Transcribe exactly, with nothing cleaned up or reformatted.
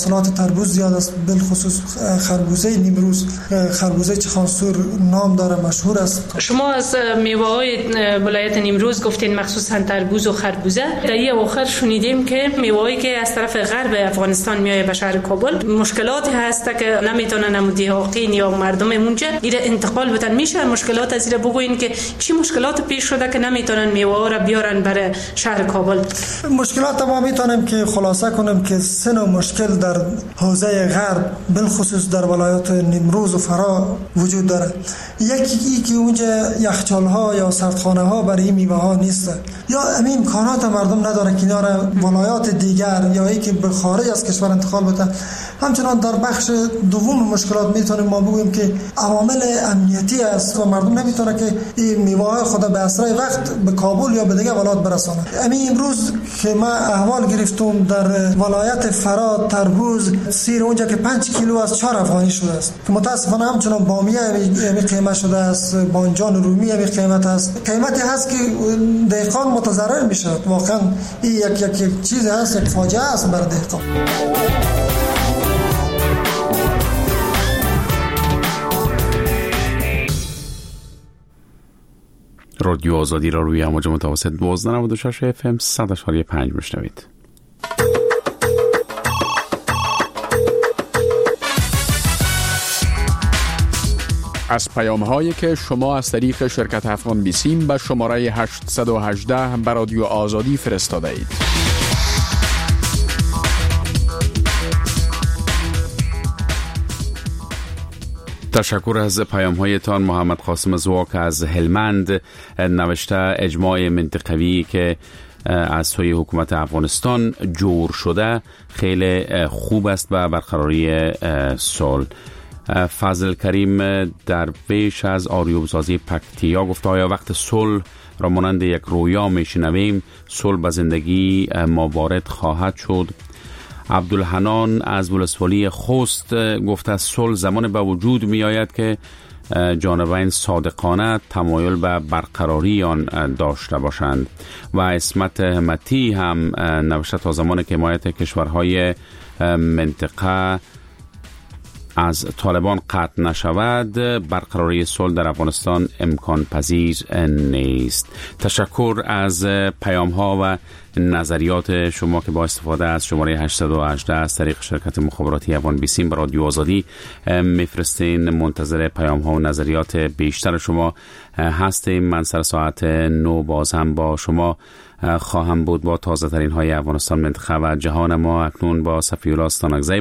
محصولات تربوز زیاد است، بالخصوص خربوزه نیمروز، خربوزه چخانسور نام داره، مشهور است. شما از میوه‌های ولایت نیمروز گفتین مخصوصا تربوز و خربوزه. در این آخر شنیدیم که میوه‌ای که از طرف غرب افغانستان میاد به شهر کابل مشکلاتی هست که نمیتونن مدیحاقین یا مردم اونجا ایره انتقال بدن. میشه مشکلات از ایره بگوین که چی مشکلات پیش شده که نمیتونن میوه را بیارن برای شهر کابل؟ مشکلات ما میتونیم که خلاصه کنیم که سه نوع مشکل در حوزه غرب بالخصوص در ولایات نیمروز و فرا وجود داره. یکی ای که اونجا یخچال ها یا سردخانه ها برای میوه ها نیست، یا همین امکانات مردم نداره که اینا را ولایات دیگر یا ای که به خارج از کشور انتقال بده. همچنان در بخش دوم مشکلات میتونیم ما بگوییم که عوامل امنیتی است و مردم نمیتونه که این میوه های خود به اسرع وقت به کابل یا به دیگر ولایات برسونه. همین امروز که ما احوال گرفتم در ولایت فرا تربوز سیر اونجا که پنج کیلو از چهار افغانی شده است که متاسفانه همچنان بامیه همین قیمت شده است، بانجان رومی همین قیمت است. قیمتی هست که دهقان متضرر میشه. واقعا این یک یک یک چیز هست، یک فاجعه است برای دهقان. رادیو آزادی را روی امواج متوسط دوازده نود و شش اف ام صد و پنج میشنوید. از پیام هایی که شما از طریق شرکت افغان بیسیم به شماره هشت یک هشت به رادیو آزادی فرستاده اید. تشکر از پیام هایتان. محمد قاسم زواک از هلمند نوشته اجماع منطقوی که از سوی حکومت افغانستان جور شده خیلی خوب است و برقراری صلح. فضل کریم درویش از آریوبزازی پکتیا گفته آیا وقت صلح را مانند یک رویا میشنویم؟ صلح به زندگی ما وارد خواهد شد. عبدالحنان از ولسوالی خوست گفته صلح زمان به وجود می آید که جانبین صادقانه تمایل به برقراری آن داشته باشند. و اسمت همتی هم نوشته تا زمان که حمایت کشورهای منطقه از طالبان قطع نشود برقراری صلح در افغانستان امکان پذیر نیست. تشکر از پیام ها و نظریات شما که با استفاده از شماره هشت یک هشت از طریق شرکت مخابراتی افغان بیسیم به رادیو آزادی میفرستین. منتظر پیام ها و نظریات بیشتر شما هستیم. من سر ساعت نو باز هم با شما خواهم بود با تازه ترین های افغانستان، منطقه و جهان ما. اکنون با صفی الله استانکزی